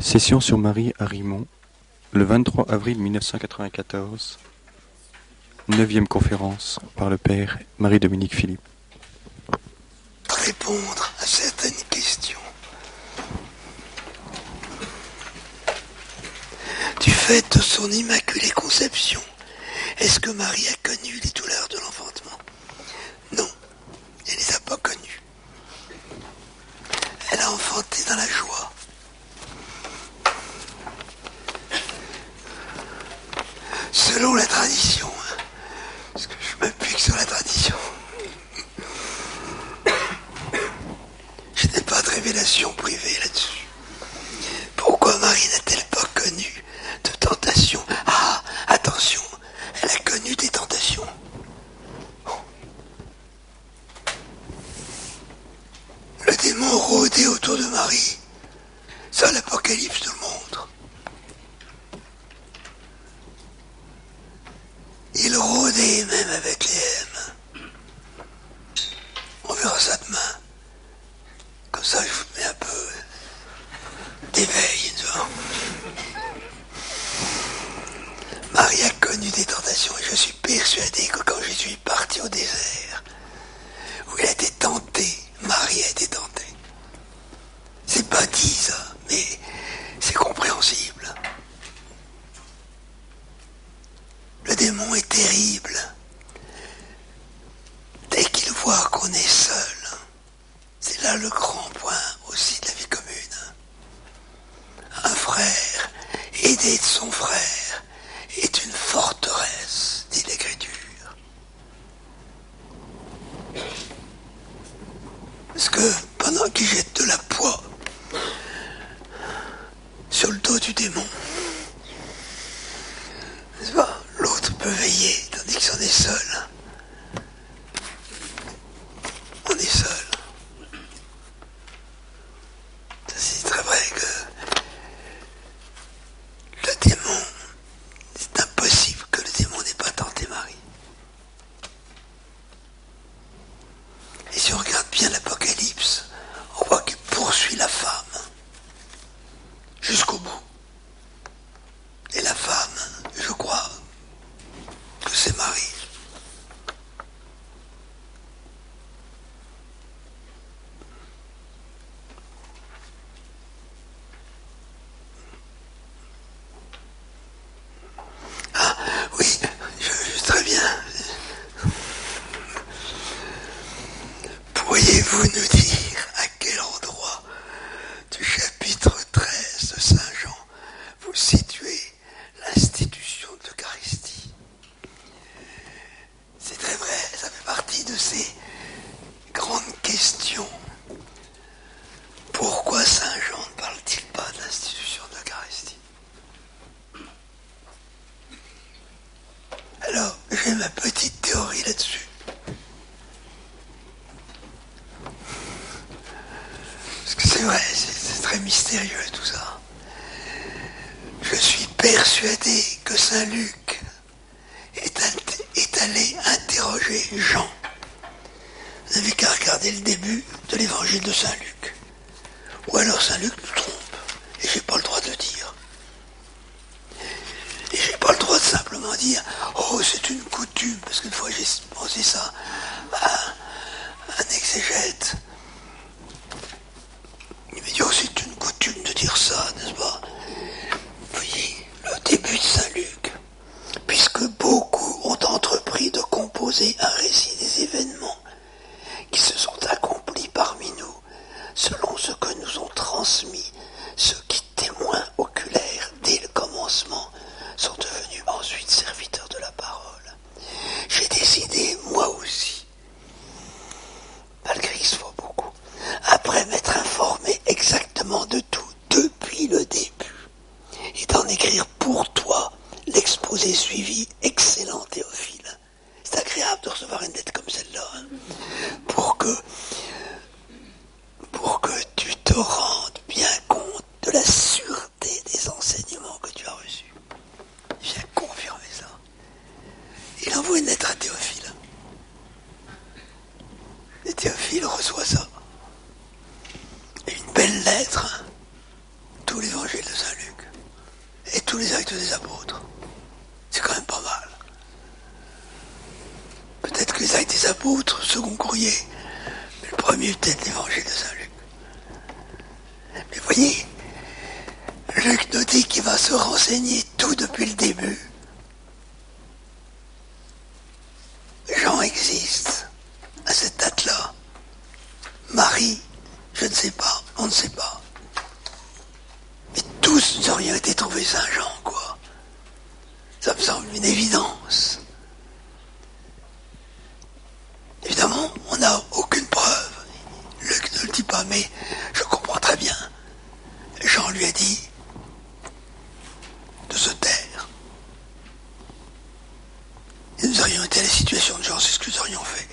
Session sur Marie à Rimont, le 23 avril 1994, 9e conférence par le père Marie-Dominique Philippe. Répondre à certaines questions. Du fait de son immaculée conception, est-ce que Marie a connu les douleurs de l'enfantement? Non, elle ne les a pas connues. Elle a enfanté dans la joie. Selon la tradition, parce que je m'appuie que sur la tradition, je n'ai pas de révélation privée là-dessus. Pourquoi Marie n'a-t-elle pas connu de tentation? Ah, attention, elle a connu des tentations. Le démon rôdait autour de Marie. Ça, l'Apocalypse nous le montre. Il rôdait même avec les M. On verra ça demain. Comme ça, je vous mets un peu d'éveil. Marie a connu des tentations et je suis persuadé que quand Jésus est parti au désert, où il a été tenté, Marie a été tentée. C'est pas dit ça, mais c'est compréhensible. Le démon est terrible. Dès qu'il voit qu'on est seul, c'est là le grand point aussi de la vie commune. Un frère, aidé de son frère, est une forteresse, dit l'Écriture. Parce que pendant qu'il jette de la poix sur le dos du démon, n'est-ce pas, l'autre peut veiller, tandis qu'il en est seul. On est seul. C'est très vrai que le démon, c'est impossible que le démon n'ait pas tenté Marie. Et si on regarde bien l'Apocalypse, on voit qu'il poursuit la femme jusqu'au bout. Et la femme, je crois que c'est Marie. Ah oui, je très bien. Pourriez-vous nous dire à quel endroit du chapitre 13 de Saint Jean vous situez l'institution de l'Eucharistie? C'est très vrai, ça fait partie de ces grandes questions. Pourquoi Saint Jean ne parle-t-il pas de l'institution de l'Eucharistie? Alors, j'ai ma petite théorie là-dessus. Parce que c'est vrai, c'est très mystérieux tout ça. Je suis persuadé que Saint Luc est allé interroger Jean. Vous n'avez qu'à regarder le début de l'évangile de Saint Luc. Ou alors Saint Luc nous trompe, et j'ai pas le droit de le dire. Et j'ai pas le droit de simplement dire « Oh, c'est une coutume », parce qu'une fois j'ai pensé ça à un exégète. Il m'a dit « Oh, c'est une coutume de dire ça, n'est-ce pas ?» Vous voyez, le début de Saint Luc, puisque beaucoup ont entrepris de composer un récit des événements qui se sont accomplis parmi nous, selon ce que nous ont transmis ceux qui, témoins oculaires dès le commencement, sont devenus ensuite serviteurs de la parole. J'ai décidé, moi aussi, malgré qu'il se faut beaucoup, après m'être informé exactement de tout, depuis le début, et d'en écrire pour toi l'exposé suivi, excellent Théophile. C'est agréable de recevoir une lettre comme celle-là, hein, pour que tu te rendes bien compte de la sûreté des enseignements que tu as reçus. Je viens confirmer ça. Il envoie une lettre à Théophile. Et Théophile reçoit ça. Et une belle lettre, hein, tout l'évangile de les Actes des Apôtres. C'est quand même pas mal. Peut-être que les Actes des Apôtres, second courrier, mais le premier peut-être l'Évangile de Saint Luc. Mais voyez, Luc nous dit qu'il va se renseigner tout depuis le début. Jean existe à cette date-là. Marie, je ne sais pas, on ne sait pas. Mais tous nous aurions été trouvés Saint Jean, quoi. Ça me semble une évidence. Évidemment, on n'a aucune preuve. Luc ne le dit pas, mais je comprends très bien. Jean lui a dit de se taire. Et nous aurions été à la situation de Jean, c'est ce que nous aurions fait.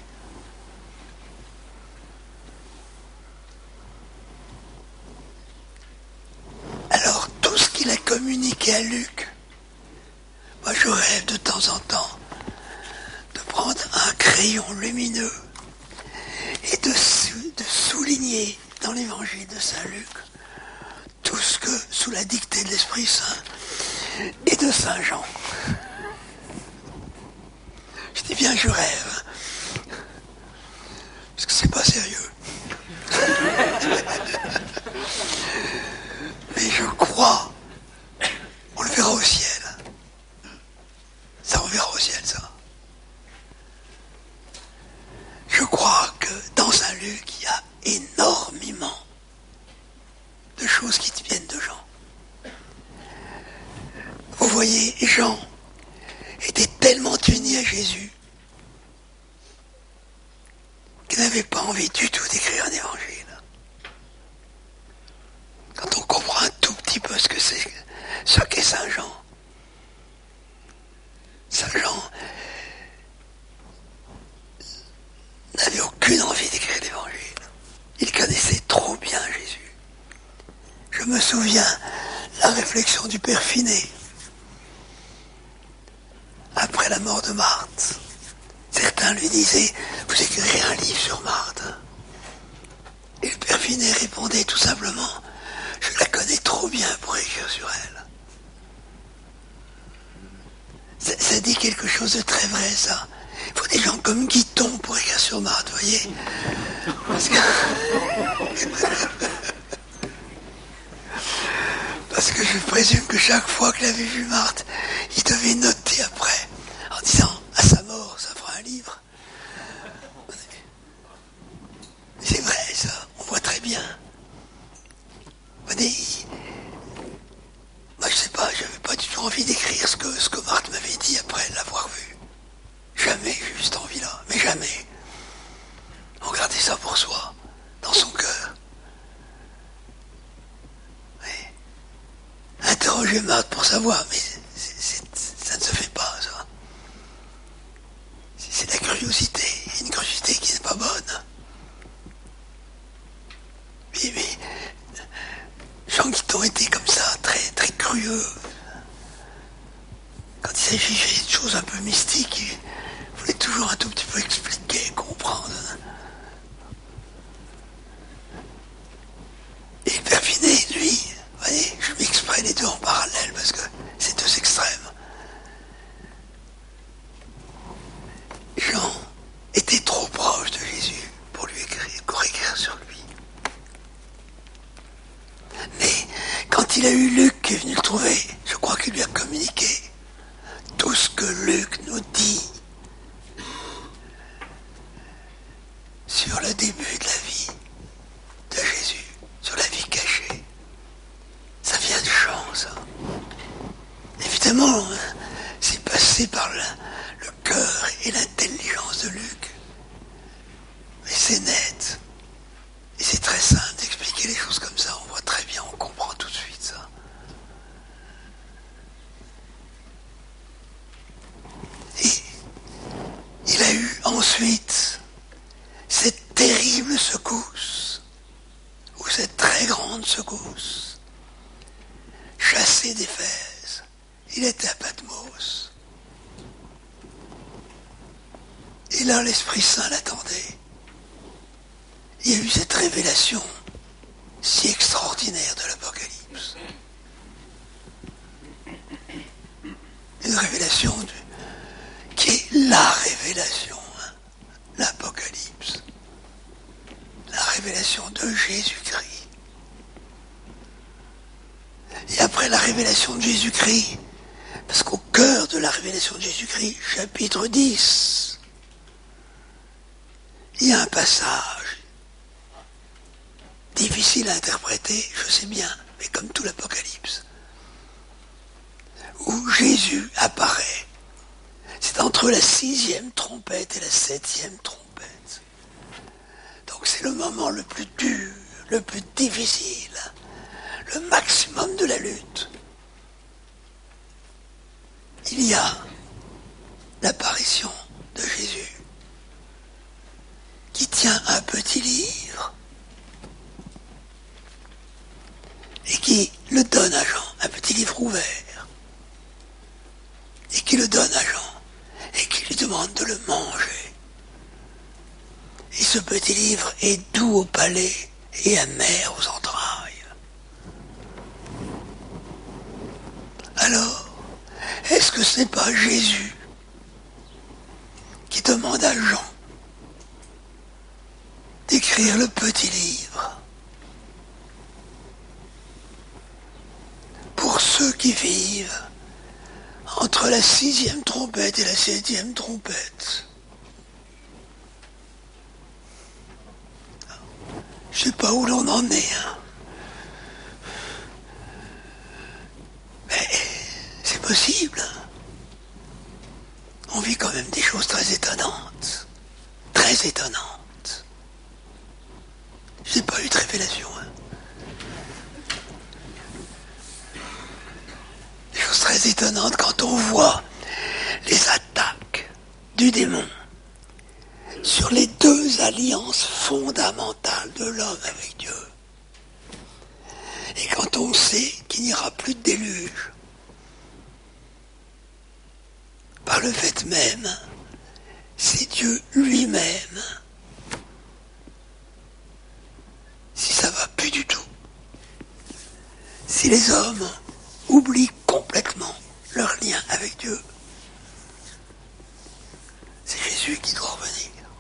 Alors, tout ce qu'il a communiqué à Luc, moi je rêve de temps en temps de prendre un crayon lumineux et de souligner dans l'évangile de Saint Luc tout ce que, sous la dictée de l'Esprit Saint et de Saint Jean. Je dis bien je rêve, parce que c'est pas sérieux. Mais je crois, on le verra au ciel. Ça, on verra au ciel, ça. Je crois que dans Saint Luc, il y a énormément de choses qui viennent de Jean. Vous voyez, Jean était tellement uni à Jésus qu'il n'avait pas envie du tout d'écrire un évangile. Quand on comprend un tout petit peu ce qu'est Saint Jean. Saint Jean n'avait aucune envie d'écrire l'évangile. Il connaissait trop bien Jésus. Je me souviens la réflexion du Père Finet après la mort de Marthe. Certains lui disaient, vous écrirez un livre sur Marthe. Et le Père Finet répondait tout simplement, je la connais trop bien pour écrire sur elle. Ça dit quelque chose de très vrai, ça. Il faut des gens comme Guiton pour écrire sur Marthe, vous voyez. Parce que je présume que chaque fois qu'il avait vu Marthe, il devait noter après, en disant, à sa mort, ça fera un livre. C'est vrai, ça, on voit très bien. Vous voyez, moi je sais pas, j'avais pas du tout envie d'écrire ce que Marthe m'avait dit après l'avoir vu. Jamais j'ai eu cette envie-là, mais jamais. On gardait ça pour soi, dans son cœur. Oui. Interroger Marthe pour savoir, mais ça ne se fait pas, ça. C'est de la curiosité, une curiosité qui n'est pas bonne. Oui, mais Jean Guiton était comme ça, très, très curieux. Quand il s'agissait de choses un peu mystiques, il voulait toujours un tout petit peu expliquer, comprendre. Et le Père Finet, lui, vous voyez, je mets exprès les deux en parallèle parce que c'est deux extrêmes. Jean était trop proche de Jésus pour écrire sur lui. Mais quand il a eu Luc qui est venu le trouver, je crois qu'il lui a communiqué tout ce que Luc nous dit sur le début de la vie de Jésus, sur la vie cachée. Ça vient de Jean, ça. Évidemment, c'est passé par le cœur et l'intelligence de Luc. Mais c'est net. Et c'est très simple d'expliquer les choses comme ça. On voit très bien, on comprend tout de suite ça. Et il a eu ensuite cette terrible secousse, ou cette très grande secousse, chassé d'Éphèse. Il était à Patmos. Et là, l'Esprit Saint l'attendait. Il y a eu cette révélation si extraordinaire de l'Apocalypse. une révélation qui est la révélation, hein, l'Apocalypse, la révélation de Jésus-Christ. Et après la révélation de Jésus-Christ, parce qu'au cœur de la révélation de Jésus-Christ, chapitre 10, il y a un passage difficile à interpréter, je sais bien, mais comme tout l'Apocalypse, où Jésus apparaît. C'est entre la 6e trompette et la 7e trompette. Donc c'est le moment le plus dur, le plus difficile, le maximum de la lutte. Il y a l'apparition de Jésus qui tient un petit livre et qui le donne à Jean, un petit livre ouvert, et qui le donne à Jean, et qui lui demande de le manger. Et ce petit livre est doux au palais et amer aux entrailles. Alors, est-ce que ce n'est pas Jésus qui demande à Jean d'écrire le petit livre pour ceux qui vivent entre la 6e trompette et la 7e trompette? Je sais pas où l'on en est, hein. Mais c'est possible. On vit quand même des choses très étonnantes. Très étonnantes. Je n'ai pas eu de révélation, hein. Des choses très étonnantes quand on voit les attaques du démon sur les deux alliances fondamentales de l'homme avec Dieu. Et quand on sait qu'il n'y aura plus de déluge, par le fait même, c'est Dieu lui-même, si ça va plus du tout, si les hommes oublient complètement leur lien avec Dieu, c'est Jésus qui doit revenir.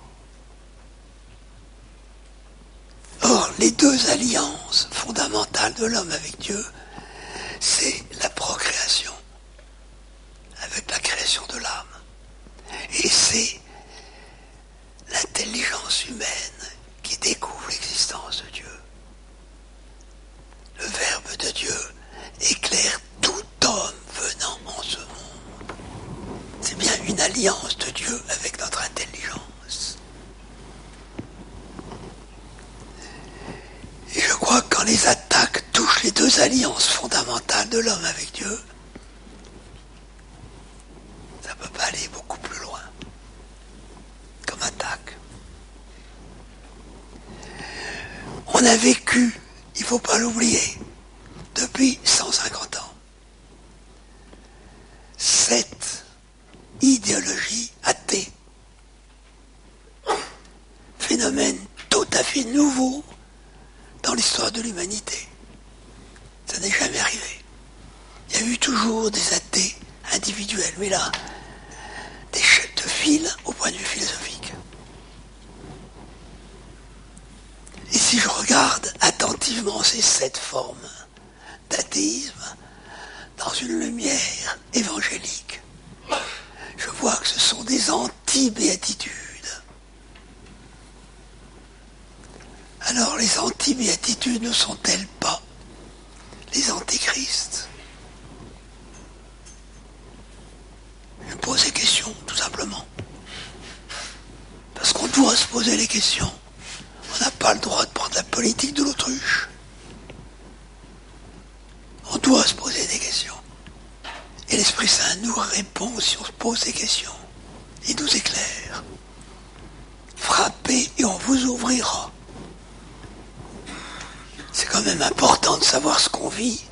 Or, les deux alliances fondamentales de l'homme avec Dieu, c'est la procréation, avec la création de l'âme. Et c'est l'intelligence humaine qui découvre l'existence de Dieu. Le Verbe de Dieu éclaire tout homme venant en ce monde. C'est bien une alliance de Dieu avec notre intelligence. Et je crois que quand les attaques touchent les deux alliances fondamentales de l'homme avec Dieu, ça ne peut pas aller beaucoup plus loin comme attaque. On a vécu, il ne faut pas l'oublier, depuis 150 ans, cette idéologie athée, phénomène tout à fait nouveau dans l'histoire de l'humanité. Ça n'est jamais arrivé. Il y a eu toujours des athées individuels, mais là, des chefs de file au point de vue philosophique. Et si je regarde attentivement ces 7 formes d'athéisme dans une lumière évangélique, je vois que ce sont des anti-béatitudes. Alors les anti-béatitudes ne sont-elles pas les antichrists? Je me pose des questions, tout simplement. Parce qu'on doit se poser les questions. On n'a pas le droit de prendre la politique de l'autruche. On doit se poser des questions. Et l'Esprit Saint nous répond si on se pose des questions. Il nous éclaire. Frappez et on vous ouvrira. C'est quand même important de savoir ce qu'on vit.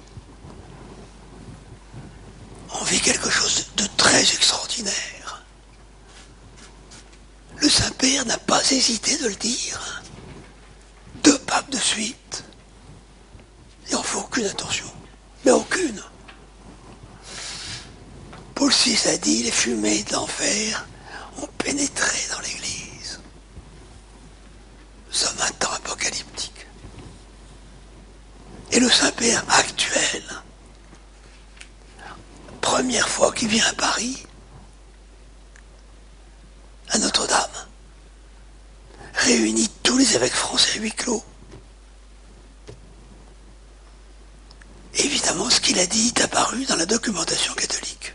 On vit quelque chose de très extraordinaire. Le Saint-Père n'a pas hésité de le dire. 2 papes de suite. Il n'en faut aucune attention. Mais aucune. Paul Paul VI a dit, les fumées de l'enfer ont pénétré dans l'Église. Nous sommes un temps apocalyptique. Et le Saint-Père actuel, première fois qu'il vient à Paris, à Notre-Dame, réunit tous les évêques français à huis clos. Évidemment, ce qu'il a dit est apparu dans la documentation catholique.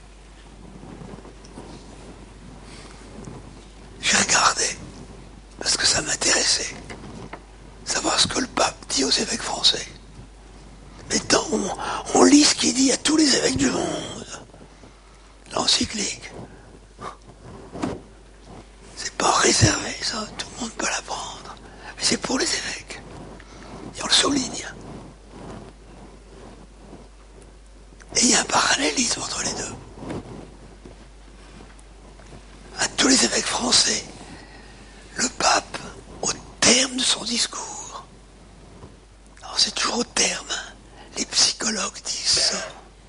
J'ai regardé, parce que ça m'intéressait, savoir ce que le pape dit aux évêques français. Mais tant on lit ce qu'il dit à tous les évêques du monde, l'encyclique, c'est pas réservé, ça, tout le monde peut l'apprendre. Mais c'est pour les évêques. Et on le souligne. Et il y a un parallélisme entre les deux. À tous les évêques français, le pape, au terme de son discours, alors c'est toujours au terme, hein, les psychologues disent ça,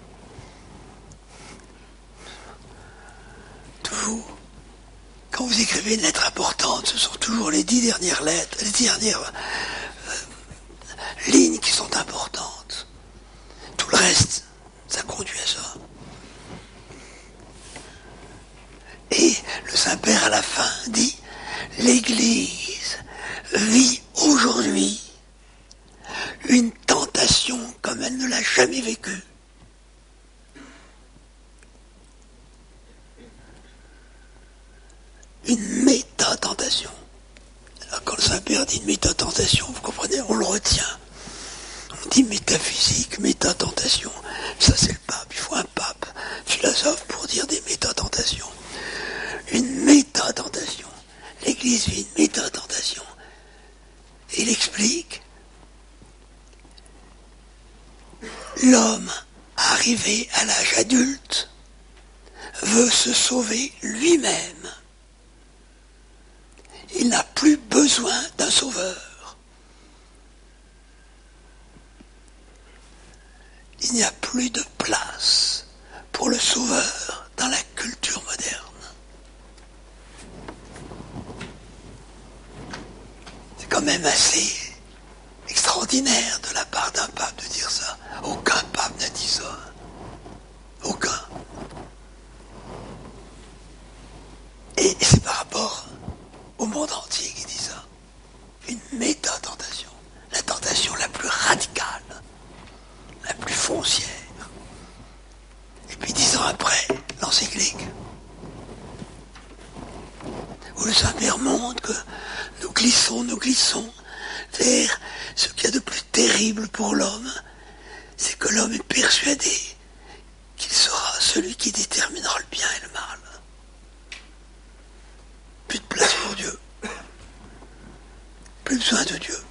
toujours, quand vous écrivez une lettre importante, ce sont toujours les 10 dernières lettres, les 10 dernières lignes qui sont importantes. Tout le reste, ça conduit à ça. Et le Saint-Père à la fin dit, l'Église vit aujourd'hui une tentation comme elle ne l'a jamais vécue. Une méta-tentation. Alors quand le Saint-Père dit une méta-tentation, vous comprenez, on le retient. On dit métaphysique, méta-tentation. Ça c'est le pape, il faut un pape philosophe pour dire des méta-tentations. Une méta-tentation. L'Église vit une méta-tentation. Et il explique, l'homme arrivé à l'âge adulte veut se sauver lui-même. Il n'a plus besoin d'un sauveur. Il n'y a plus de place pour le sauveur dans la culture moderne. C'est quand même assez extraordinaire de la part d'un pape de dire ça. Aucun pape n'a dit ça. Aucun. Et c'est par rapport au monde entier qui dit ça. Une méta-tentation. La tentation la plus radicale, la plus foncière. Et puis 10 ans après, l'encyclique, où le Saint-Père montre que nous glissons vers ce qu'il y a de plus terrible pour l'homme, c'est que l'homme est persuadé qu'il sera celui qui déterminera le bien et le mal. Plus de place pour Dieu. Plus besoin de Dieu.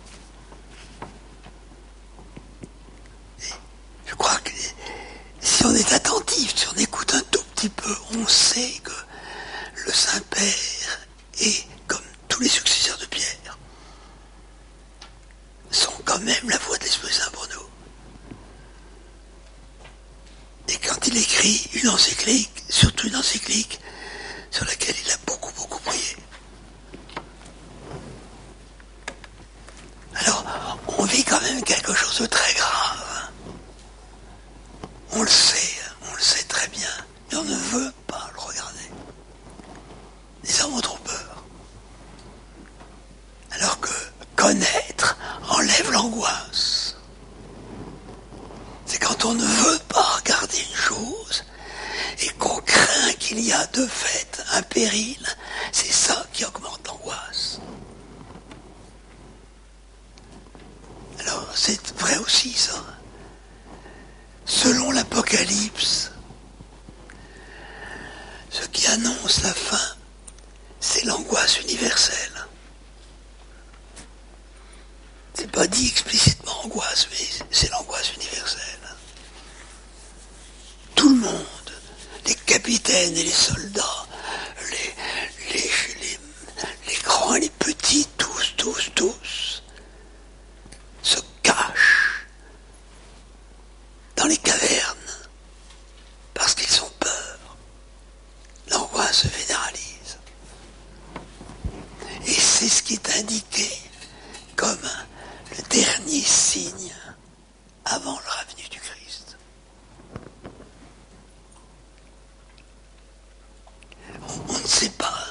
Et je crois que si on est attentif, si on écoute un tout petit peu, on sait que le Saint-Père est, comme tous les successeurs de Pierre, sont quand même la voix de l'Esprit Saint pour nous. Et quand il écrit une encyclique, surtout une encyclique sur laquelle il a beaucoup prié. Alors, on vit quand même quelque chose de très grave. On le sait très bien, mais on ne veut pas le regarder. Les hommes ont trop peur. Alors que connaître enlève l'angoisse. C'est quand on ne veut pas regarder une chose et qu'on craint qu'il y a de fait un péril, c'est ça qui augmente l'angoisse. Alors c'est vrai aussi ça. Selon l'Apocalypse, ce qui annonce la fin, c'est l'angoisse universelle. C'est pas dit explicitement angoisse, mais c'est l'angoisse universelle. Tout le monde, les capitaines et les soldats, les grands et les petits, tous, se cachent dans les cavernes parce qu'ils ont peur. indiqué comme le dernier signe avant la venue du Christ. On ne sait pas,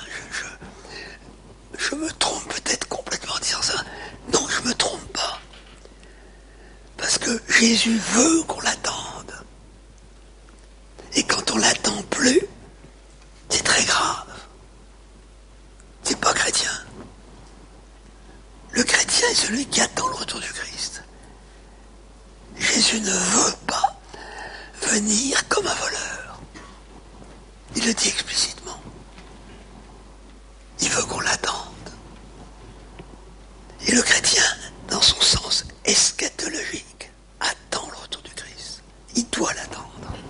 je me trompe peut-être complètement en disant ça. Non, je me trompe pas. Parce que Jésus veut qu'on l'attende. Et quand on l'attend plus, c'est très grave. C'est pas chrétien. Le chrétien est celui qui attend le retour du Christ. Jésus ne veut pas venir comme un voleur. Il le dit explicitement. Il veut qu'on l'attende. Et le chrétien, dans son sens eschatologique, attend le retour du Christ. Il doit l'attendre.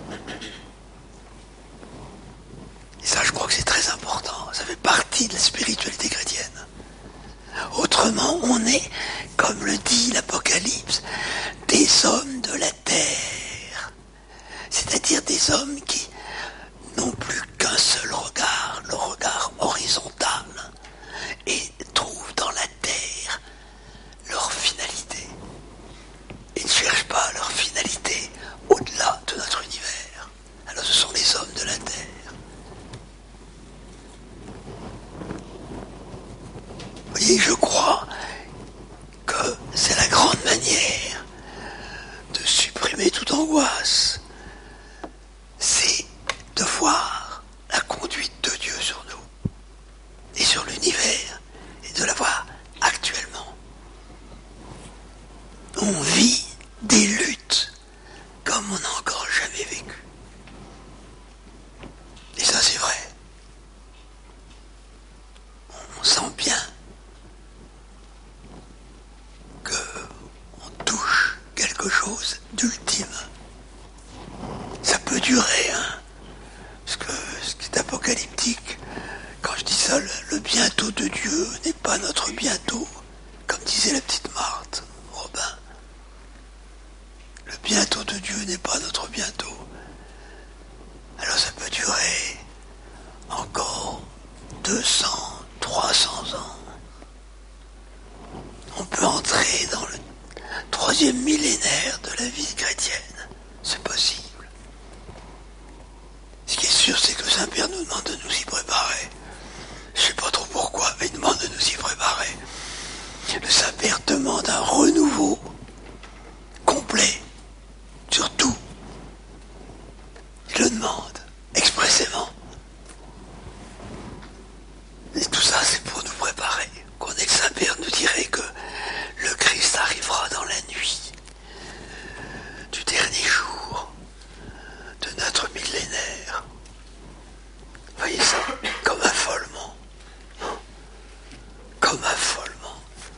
Et ça, je crois que c'est très important. Ça fait partie de la spiritualité chrétienne. Autrement, on est, comme le dit l'Apocalypse, des hommes de la terre. C'est-à-dire des hommes qui n'ont plus qu'un seul regard, le regard horizontal, et trouvent dans la terre leur finalité. Ils ne cherchent pas leur finalité au-delà de notre univers. Alors ce sont les hommes de la terre. Vous voyez, je crois que c'est la grande manière de supprimer toute angoisse. C'est de voir la conduite de Dieu sur nous et sur l'univers et de la voir actuellement. On vit des luttes comme on n'a encore jamais vécu. Et ça, c'est vrai. On sent bien qu'on touche quelque chose d'ultime. Ça peut durer, hein. Parce que ce qui est apocalyptique, quand je dis ça, le bientôt de Dieu n'est pas notre bientôt, comme disait la petite Marthe, Robin. Le bientôt de Dieu n'est pas notre bientôt. Alors ça peut durer encore 200, 300 ans. On peut entrer dans le 3e millénaire de la vie chrétienne. C'est possible. Ce qui est sûr, c'est que Saint-Père nous demande de nous y préparer. Je ne sais pas trop pourquoi, mais il demande de nous y préparer. Le Saint-Père demande un renouveau complet sur tout. Il le demande expressément. Et tout ça, c'est pour nous préparer. Qu'on ait le Saint-Père nous dirait que le Christ arrivera dans la nuit du dernier jour de notre millénaire. Vous voyez ça? Comme affolement. Comme affolement.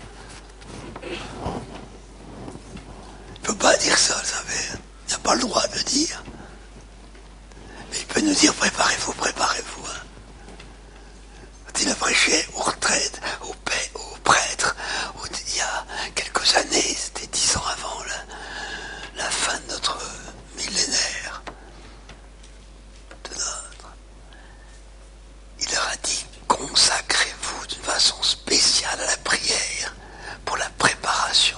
Il ne peut pas dire ça, le Saint-Père. Il n'a pas le droit de le dire. Mais il peut nous dire préparez-vous, préparez-vous. Hein. Quand il a prêché aux retraites, aux prêtres, il y a quelques années, c'était 10 ans avant la fin de notre millénaire. Il leur a dit, consacrez-vous d'une façon spéciale à la prière pour la préparation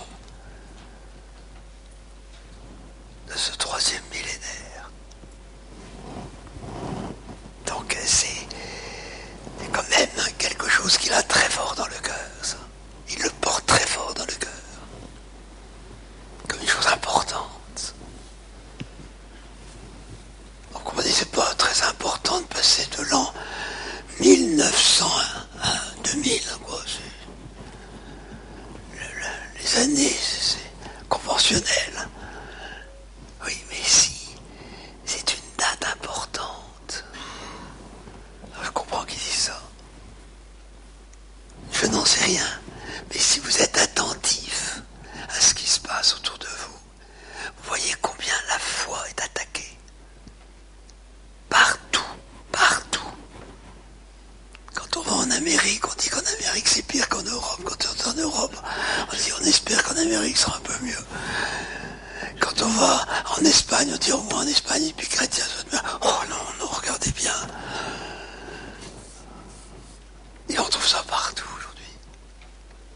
de ce 3e millénaire. Donc c'est quand même quelque chose qu'il a très fort dans le cœur, ça. Il le porte très fort dans le cœur. Comme une chose importante. Vous comprenez, c'est pas très important de passer de l'an 1900 à 2000, quoi. Les années, c'est conventionnel. Oui, mais si, c'est une date importante. Alors, je comprends qu'ils disent ça. Je n'en sais rien. Mais si vous êtes attentif à ce qui se passe autour de vous, vous voyez combien la foi est attaquée. Partout, partout. Quand on va en Amérique, on dit qu'en Amérique c'est pire qu'en Europe. Quand on est en Europe, on dit on espère qu'en Amérique sera un peu mieux. Quand on va en Espagne, on dit au moins en Espagne, et puis chrétien, oh non, non, regardez bien. Et on trouve ça partout aujourd'hui.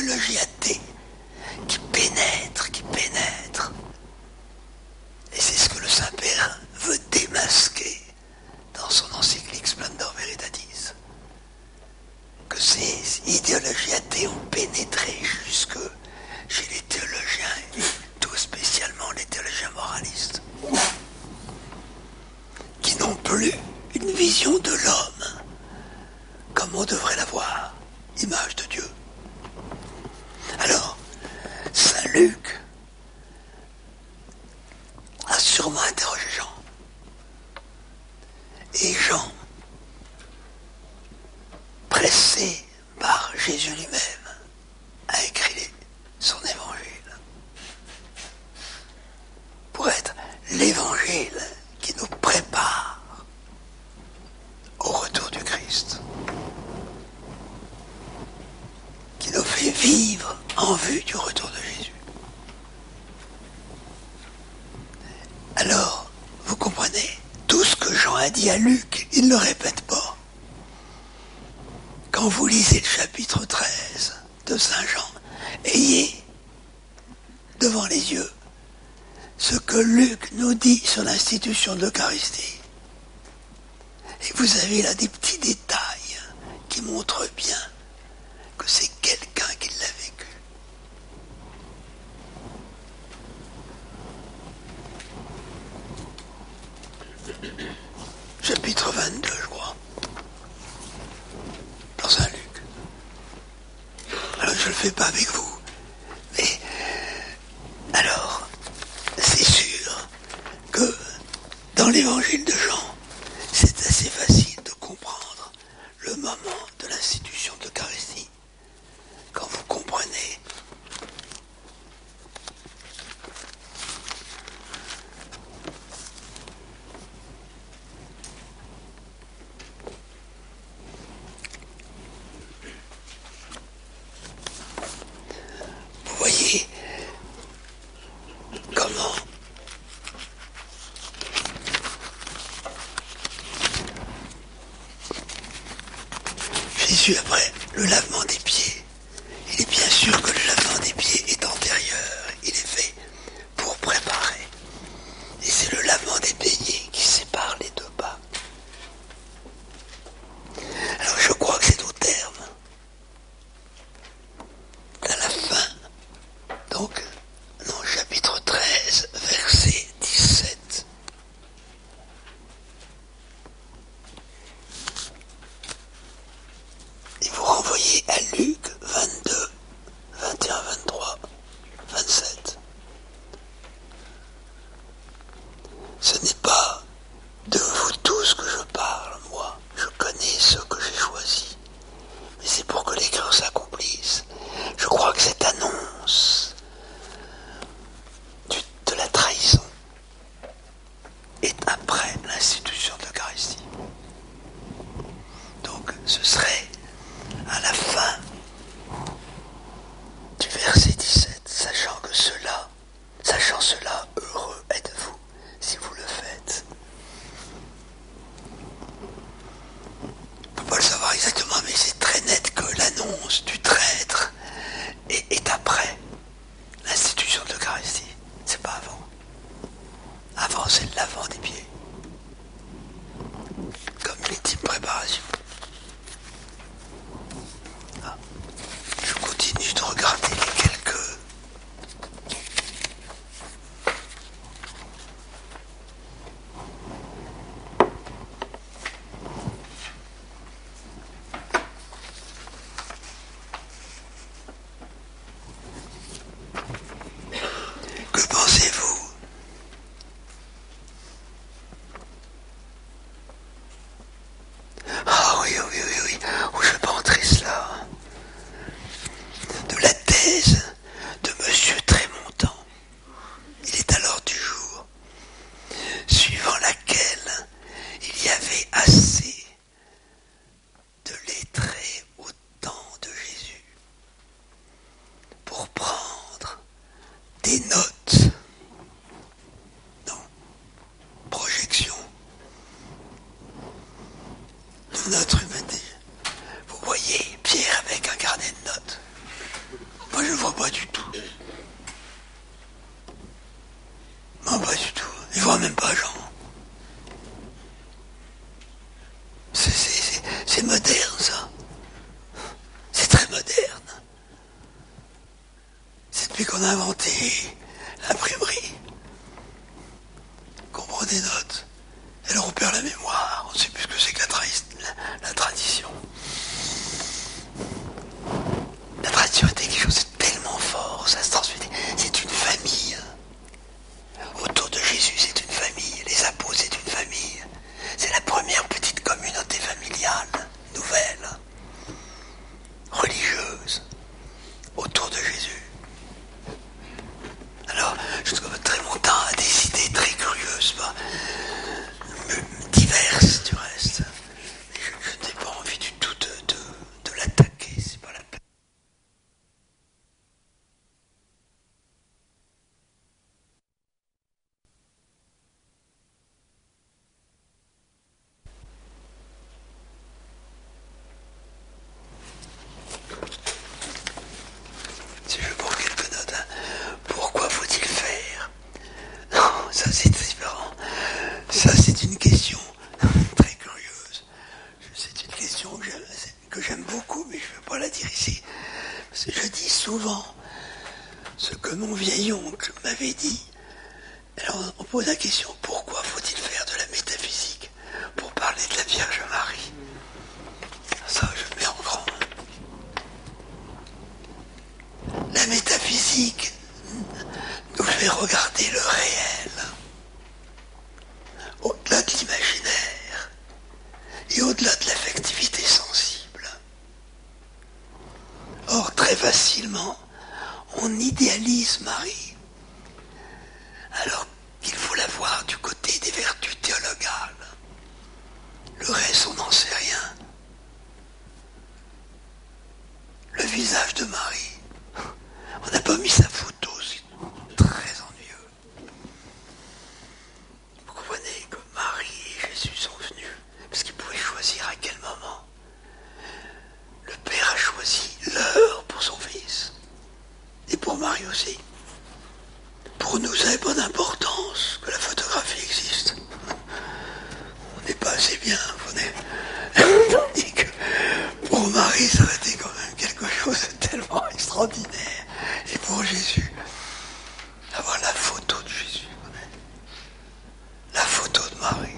idéologie athée qui pénètre. Et c'est ce que le Saint-Père veut démasquer dans son encyclique Splendor Veritatis. Que ces idéologies athées ont pénétré jusque chez les théologiens, et tout spécialement les théologiens moralistes, qui n'ont plus une vision de l'homme comme on devrait l'avoir, image de Dieu. Alors, Saint Luc a sûrement interrogé Jean. Et Jean, pressé par Jésus lui-même, a écrit son évangile pour être l'évangile qui nous prépare au retour du Christ, qui nous fait vivre en vue du retour de Jésus. Alors, vous comprenez, tout ce que Jean a dit à Luc, il ne le répète pas. Quand vous lisez le chapitre 13 de Saint Jean, ayez devant les yeux ce que Luc nous dit sur l'institution de l'Eucharistie. Et vous avez là des petits détails qui montrent bien que c'est quelqu'un qui l'a vécu. Chapitre 22, je crois, dans Saint Luc. Alors je ne le fais pas avec vous, mais alors c'est sûr que dans l'évangile de Jean, c'est assez facile de comprendre le moment de l'institution de l'Eucharistie. Quand vous comprenez vous voyez comment Jésus, après le lavement des pieds, il est bien sûr que le lavement des pieds est antérieur, il est fait pour préparer. Et c'est le lavement des pieds qui sépare les deux pas. Alors je crois que c'est au terme, à la fin, donc, non, chapitre 13, verset 17. Et vous renvoyez à pas du tout. Non, pas du tout. Il voit même pas Jean. C'est moderne, ça. C'est très moderne. C'est depuis qu'on a inventé l'imprimerie qu'on prend des notes. Et alors on perd la mémoire. On ne sait plus ce que c'est que la tradition. La tradition était quelque chose de tellement fort. Ça se transmet. C'est une famille. Autour de Jésus, c'est une famille. Les apôtres, c'est une famille. C'est la première petite communauté familiale, nouvelle, religieuse, autour de Jésus. Alors, je trouve très longtemps à des idées très curieuses, diverses du reste. Mais je n'ai pas envie du tout de l'attaquer, c'est pas la peine. Si je prends quelques notes, pourquoi faut-il faire? Non, ça c'est différent. Ça c'est une question très curieuse. C'est une question que j'aime beaucoup, mais je ne vais pas la dire ici. Parce que je dis souvent ce que mon vieil oncle m'avait dit. Alors on pose la question, pourquoi faut-il faire de la métaphysique pour parler de la Vierge Marie? Ça, je le mets en grand. La métaphysique nous fait regarder le réel, au-delà de l'imaginaire et au-delà de l'affectivité sensible. Or, très facilement, on idéalise Marie, alors qu'il faut la voir du côté des vertus théologales. Le reste, on n'en sait rien. Le visage de Marie, on n'a pas mis sa photo, c'est très ennuyeux. Vous comprenez que Marie et Jésus sont venus, parce qu'ils pouvaient choisir à quel moment. Le Père a choisi l'heure pour son Fils, et pour Marie aussi. Pour nous, ça n'a pas d'importance que la photographie existe. On n'est pas assez bien, et que pour Marie, ça aurait été quand même quelque chose de tellement extraordinaire. Et pour Jésus, avoir la photo de Jésus, la photo de Marie.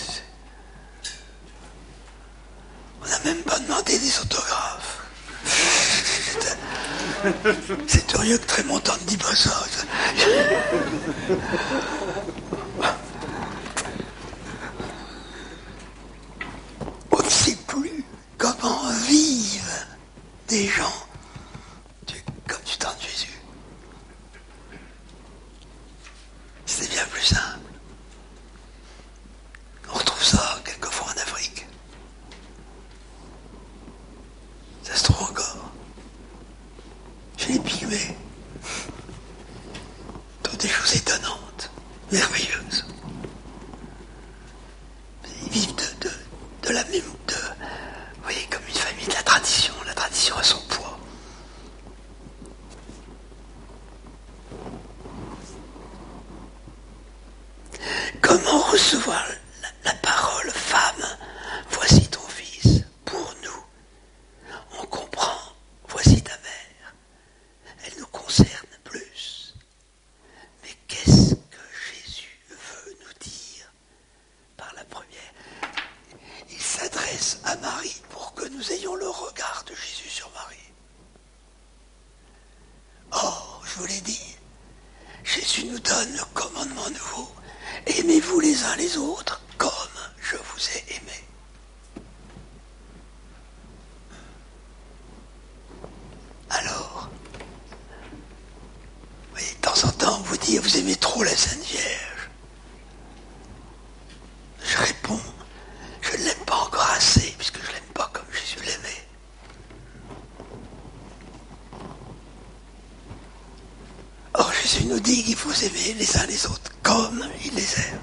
On n'a même pas demandé des autographes. C'est curieux que Trémontagne ne dit pas ça. On ne sait plus comment vivent des gens comme du temps de Jésus. C'est bien plus simple. On retrouve ça quelquefois en Afrique. Ça se trouve encore. Chez les Pygmées. Toutes des choses étonnantes, merveilleuses. Ils vivent de la même... vous voyez, comme une famille de la tradition. La tradition a son poids. Comment recevoir la parole, femme, voici ton fils, pour nous. On comprend, voici ta mère. Elle nous concerne plus. Mais qu'est-ce que Jésus veut nous dire par la première? Il s'adresse à Marie pour que nous ayons le regard de Jésus sur Marie. Or, je vous l'ai dit, Jésus nous donne le commandement nouveau. Aimez-vous les uns les autres comme je vous ai aimé. Alors, vous voyez, de temps en temps, on vous dit, vous aimez trop la Sainte Vierge. Je réponds, je ne l'aime pas encore assez, puisque je ne l'aime pas comme Jésus l'aimait. Or, Jésus nous dit qu'il faut s'aimer les uns les autres comme il les aime.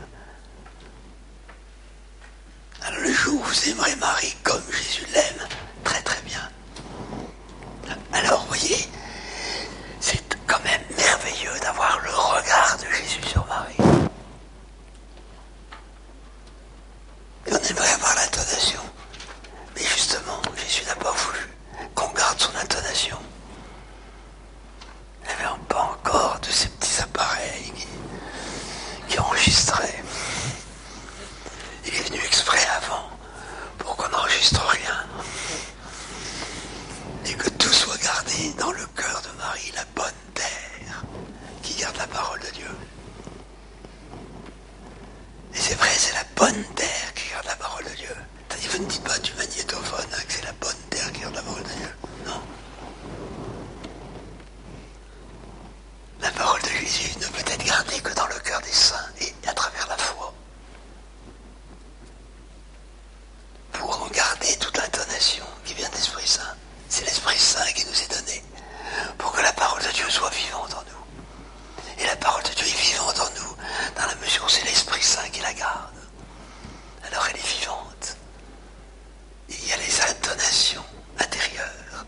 Alors, le jour où vous aimerez Marie comme Jésus l'aime, très très bien. Alors, vous voyez, c'est Jésus ne peut être gardé que dans le cœur des saints et à travers la foi. Pour en garder toute l'intonation qui vient de l'Esprit Saint. C'est l'Esprit Saint qui nous est donné pour que la parole de Dieu soit vivante en nous. Et la parole de Dieu est vivante en nous dans la mesure où c'est l'Esprit Saint qui la garde. Alors elle est vivante. Et il y a les intonations intérieures.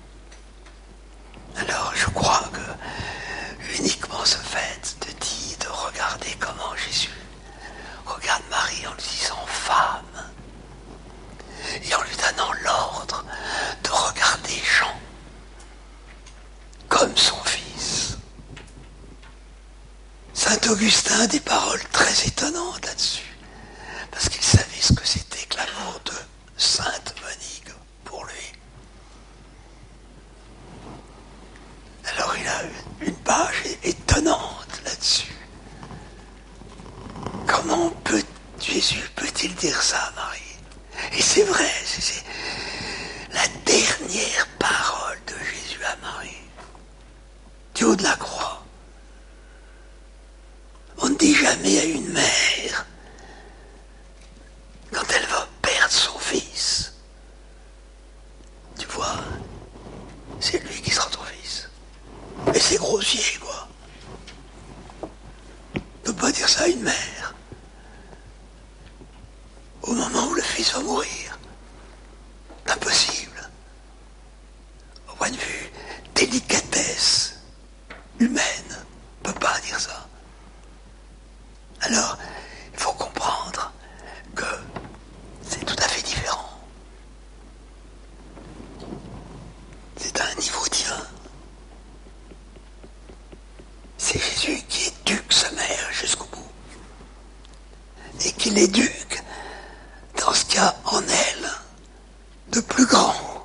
Alors je crois que uniquement ce fait de regarder comment Jésus regarde Marie en lui disant femme et en lui donnant l'ordre de regarder Jean comme son fils. Saint Augustin a des paroles très étonnantes là-dessus, parce qu'il savait ce que c'était que l'amour de Sainte Monique pour lui. Alors il a une page étonnante là-dessus. Comment Jésus peut-il dire ça à Marie? Et c'est vrai, c'est la dernière parole de Jésus à Marie, du haut de la croix. On ne dit jamais à une mère, quand elle va perdre son fils, tu vois, c'est lui qui sera ton fils. Et c'est grossier, quoi. On ne peut pas dire ça à une mère. Au moment où le fils va mourir. C'est impossible. Au point de vue délicatesse humaine, on ne peut pas dire ça. Alors, il faut comprendre que c'est tout à fait différent. C'est à un niveau divin. C'est Jésus qui éduque sa mère jusqu'au bout. Et qui l'éduque dans ce qu'il y a en elle de plus grand.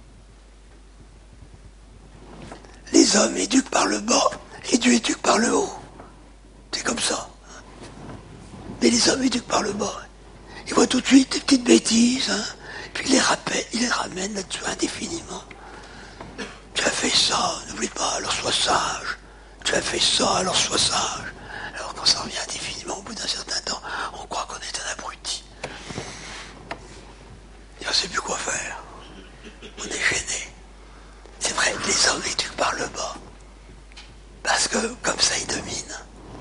Les hommes éduquent par le bas et Dieu éduque par le haut. C'est comme ça. Mais les hommes éduquent par le bas. Ils voient tout de suite des petites bêtises, hein, puis ils les ramènent là-dessus indéfiniment. Tu as fait ça, n'oublie pas, alors sois sage. Tu as fait ça, alors sois sage. Alors quand ça revient indéfiniment, au bout d'un certain temps, on croit qu'on est un abruti. Et on ne sait plus quoi faire. On est gêné. C'est vrai, les hommes éduquent par le bas. Parce que, comme ça, ils dominent.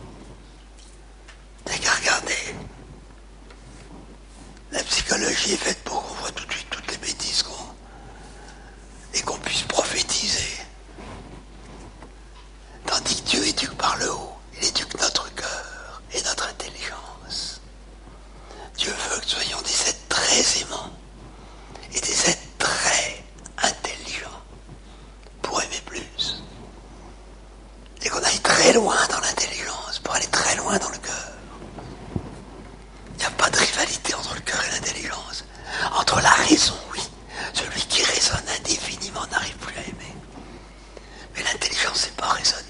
T'as qu'à regarder. La psychologie est faite pour qu'on voit tout de suite toutes les bêtises et qu'on puisse prophétiser. Tandis que Dieu éduque par le haut. Il éduque notre cœur et notre intelligence. Dieu veut que nous soyons des êtres très aimants et des êtres très intelligents pour aimer plus. Et qu'on aille très loin dans l'intelligence pour aller très loin dans le cœur. Il n'y a pas de rivalité entre le cœur et l'intelligence. Entre la raison, oui. Celui qui raisonne indéfiniment n'arrive plus à aimer. Mais l'intelligence, c'est pas raisonner.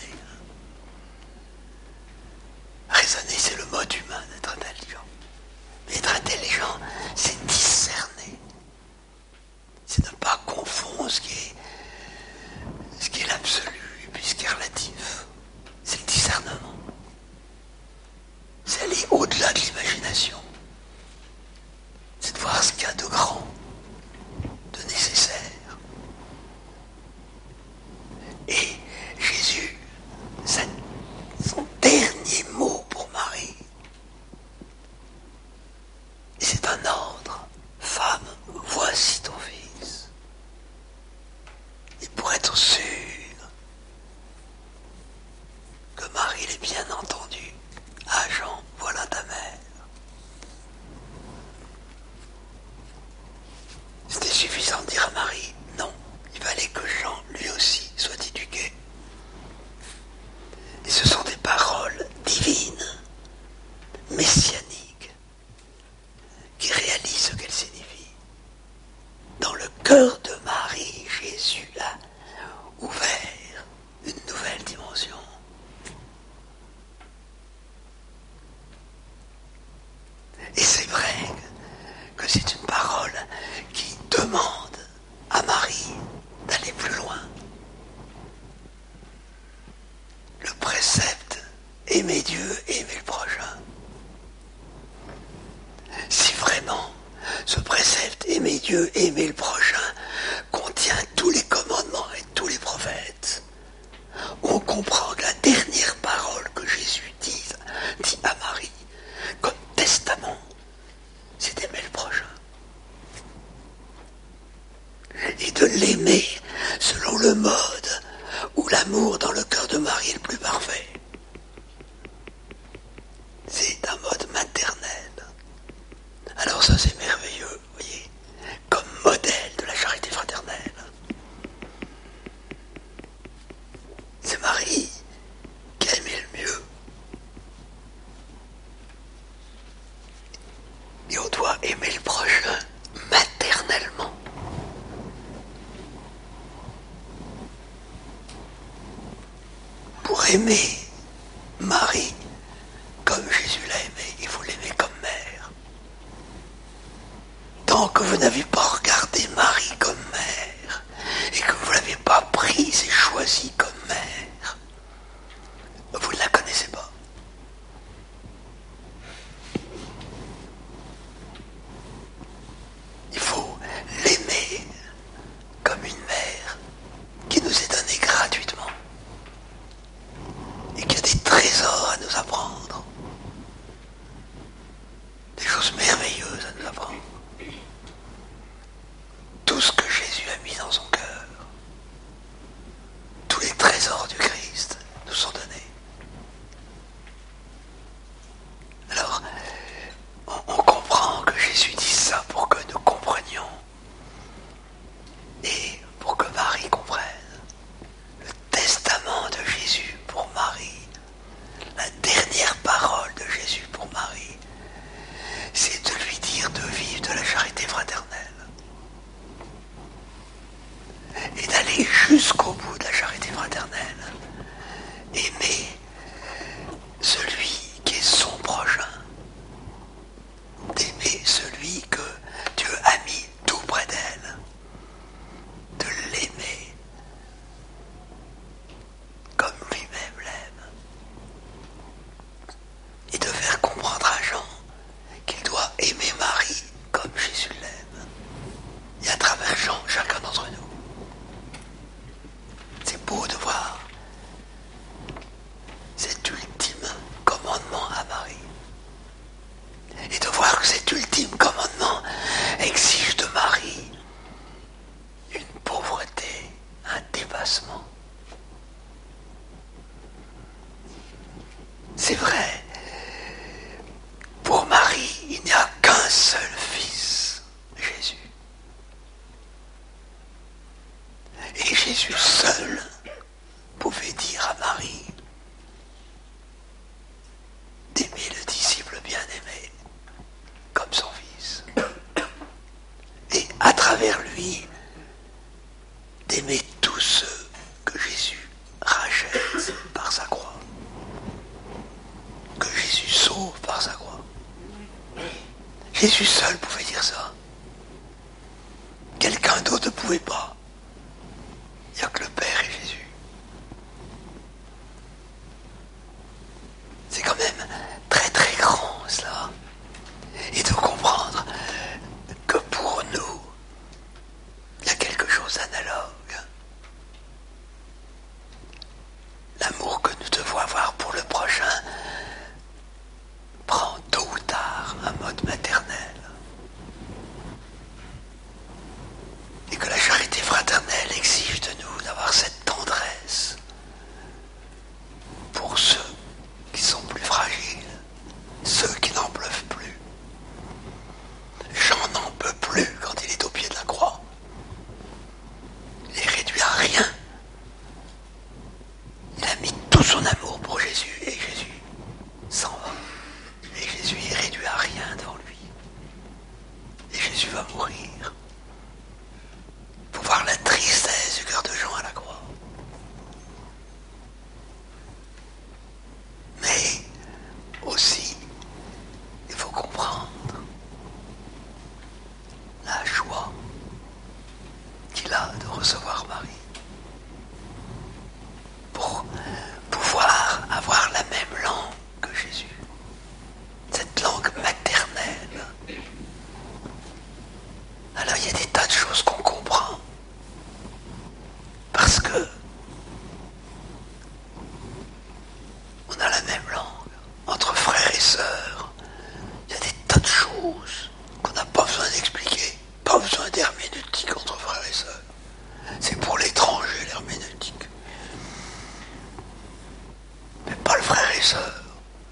Raisonner, c'est le mode humain d'être intelligent. Mais être intelligent, c'est discerner. C'est ne pas confondre ce qui est l'absolu et puis ce qui est relatif. C'est le discernement. C'est aller au-delà de l'imagination. C'est de voir ce qu'il y a de grand, de nécessaire. Et Jésus, son dernier mot pour Marie, et c'est un ordre. Femme, voici ton fils. Et pour être sûr que Marie l'ait bien entendu, à Jean, voilà ta mère. C'était suffisant de dire à Marie, non, il fallait que Jean, lui aussi, soit éduqué. Et ce sont des paroles divines, messianiques, qui réalisent ce qu'elles signifient. Dans le cœur de Marie, Jésus a ouvert une nouvelle dimension. aimer Dieu, aimer le prochain. Si vraiment ce précepte, aimer Dieu, aimer le prochain, contient tous les commandements et tous les prophètes, on comprend que la dernière parole que Jésus dit à Marie, comme testament, c'est d'aimer le prochain. Et de l'aimer selon le mode où l'amour dans le cœur de Marie est le plus parfait. C'est un mode maternel. Alors ça c'est merveilleux, vous voyez, comme modèle de la charité fraternelle. C'est Marie qui a aimé le mieux. Et on doit aimer le prochain maternellement. Pour aimer Marie comme Jésus l'a aimé, il faut l'aimer comme mère. Tant que vous n'avez pas regardé Marie comme mère et que vous ne l'avez pas prise et choisie comme mère, vous ne la connaissez pas. Il faut l'aimer comme une mère qui nous est donnée gratuitement et qui a des trésors à nous apprendre, des choses merveilleuses à nous apprendre. Tout ce que Jésus a mis dans son cœur, tous les trésors du Christ nous sont donnés. Alors, on comprend que Jésus dit ça pour que nous comprenions et pour que Marie comprenne. Le testament de Jésus pour Marie, la dernière parole de Jésus pour Marie, c'est de lui dire de vivre de la charité fraternelle et d'aller jusqu'au bout de la charité fraternelle. Aimer celui qui est son prochain, d'aimer celui que Dieu a mis tout près d'elle, de l'aimer comme lui-même l'aime, et de faire comprendre à Jean qu'il doit aimer Marie comme Jésus l'aime, et à travers Jean, chacun d'entre nous. C'est beau de voir cet ultime commandement à Marie. Et de voir que cet ultime commandement exige de Marie une pauvreté, un dépassement. C'est vrai, pour Marie, il n'y a qu'un seul fils, Jésus. Et Jésus seul pouvait dire à Marie d'aimer le disciple bien-aimé comme son fils. Et à travers lui, d'aimer tous ceux que Jésus rachète par sa croix. Que Jésus sauve par sa croix. Jésus seul pouvait dire ça. Quelqu'un d'autre ne pouvait pas. Il n'y a que le Père et Jésus. C'est quand même très très grand cela. Et de comprendre que pour nous, il y a quelque chose d'analogue. L'amour que nous devons avoir pour le prochain prend tôt ou tard un mode maternel. et sœurs.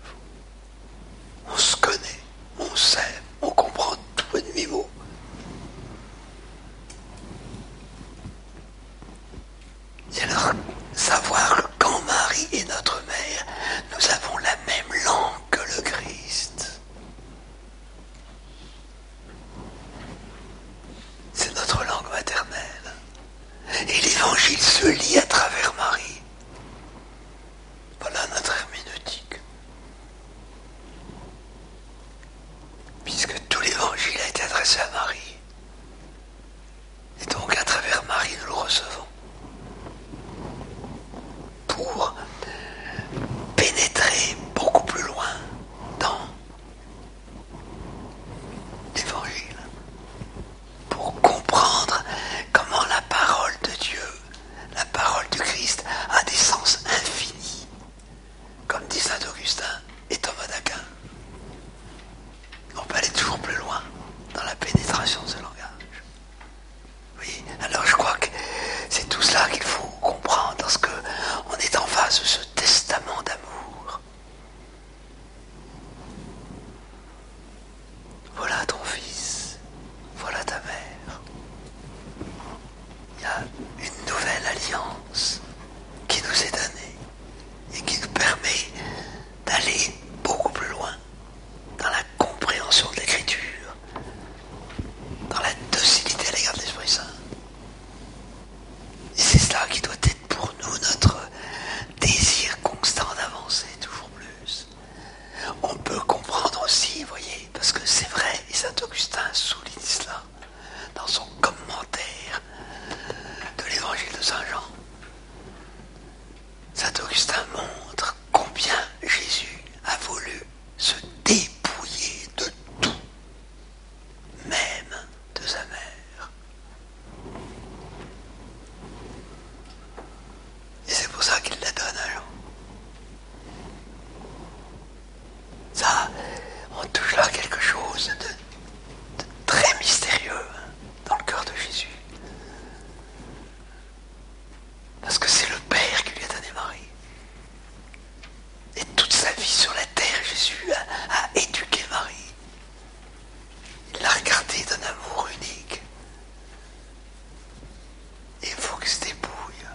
On se connaît, on s'aime, on comprend tout à demi-mot. Et alors, savoir que quand Marie est notre mère, nous avons la même langue que le Christ. C'est notre langue maternelle. Et l'évangile se lit à travers Marie. Voilà notre herméneutique. Puisque tout l'évangile a été adressé à Marie. Et donc à travers Marie, nous le recevons. Pour pénétrer beaucoup plus loin dans l'évangile. Pour comprendre comment la parole de Dieu, la parole du Christ, a des sens infinis. Comme dit saint Augustin et Thomas d'Aquin. On peut aller toujours plus loin dans la pénétration de ce langage. Oui, alors je crois que c'est tout cela qu'il faut comprendre lorsque on est en face de ce testament d'amour. Voilà ton fils, voilà ta mère. Il y a une nouvelle alliance qui nous est donnée et qui nous permet d'aller beaucoup plus loin dans la compréhension de l'Écriture, dans la docilité à l'égard de l'Esprit Saint. Et c'est cela qui doit être pour nous notre désir constant d'avancer toujours plus. On peut comprendre aussi, voyez, parce que c'est vrai, et saint Augustin souligne cela dans son commentaire de l'Évangile de Saint Jean. Saint Augustin montre combien Jésus a voulu se dépouiller de tout, même de sa mère. Et c'est pour ça qu'il la donne à Jean. Ça, on touche là quelque chose de très mystérieux dans le cœur de Jésus. Parce que c'est le Père qui lui a donné Marie. Et toute sa vie sur la terre, Jésus a éduqué Marie. Il l'a regardée d'un amour unique. Et il faut que se dépouille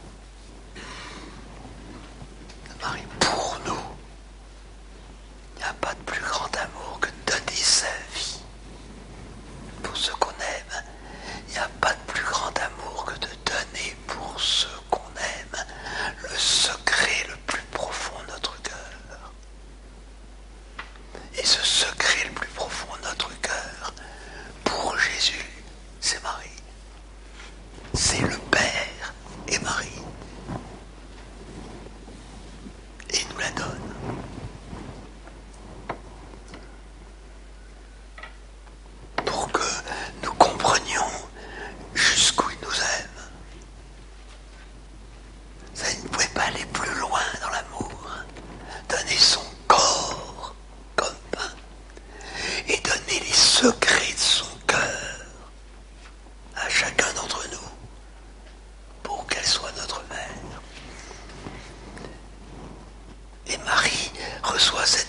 de Marie pour nous. Il n'y a pas de plus grand amour que de donner sa vie pour ceux qu'on aime. Il n'y a pas de plus grand amour que de donner pour ceux qu'on aime le secret le plus profond de notre cœur. Et ce secret le plus profond de notre cœur, pour Jésus, c'est Marie. C'est le Père et Marie. Et il nous la donne. Pour que nous comprenions jusqu'où il nous aime. Ça, il ne pouvait pas aller plus loin dans l'amour. Donner son corps comme pain. Et donner les secrets de son cœur à chacun d'entre nous pour qu'elle soit notre mère. Et Marie reçoit cette